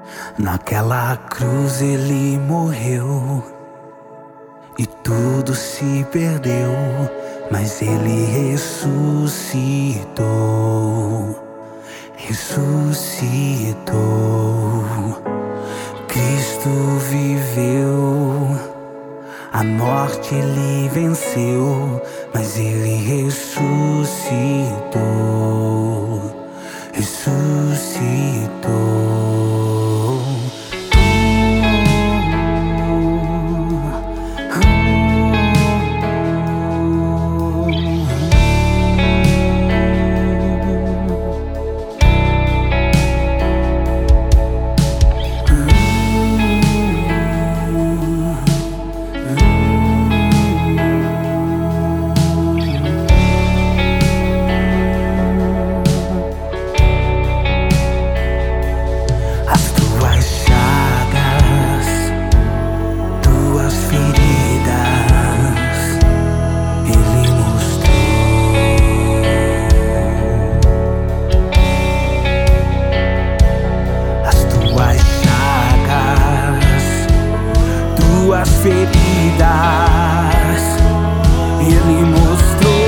Naquela cruz ele morreu e tudo se perdeu, mas ele ressuscitou. Cristo viveu, a morte ele venceu, mas ele ressuscitou. Tuas feridas, ele mostrou.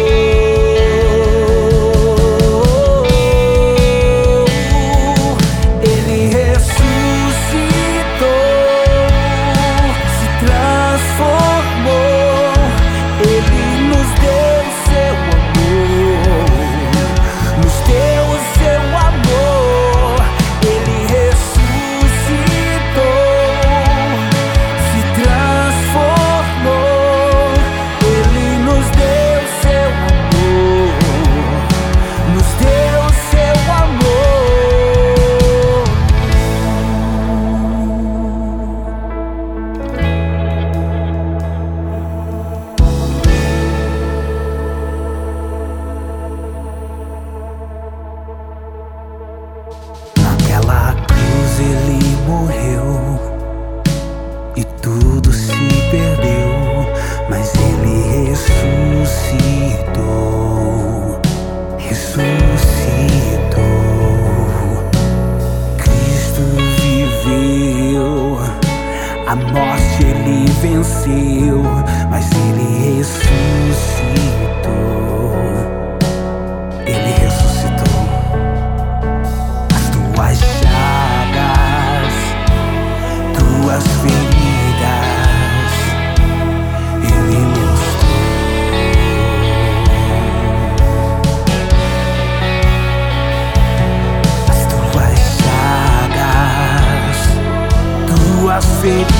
Ele ressuscitou, se transformou. Ele nos deu seu amor, nos deu o seu amor. Ele ressuscitou, ele morreu e tudo se perdeu, mas ele ressuscitou. Cristo viveu, a morte ele venceu, mas ele ressuscitou. Ele ressuscitou. As tuas chagas, tuas feridas, ele mostrou. As tuas chagas, tuas feridas,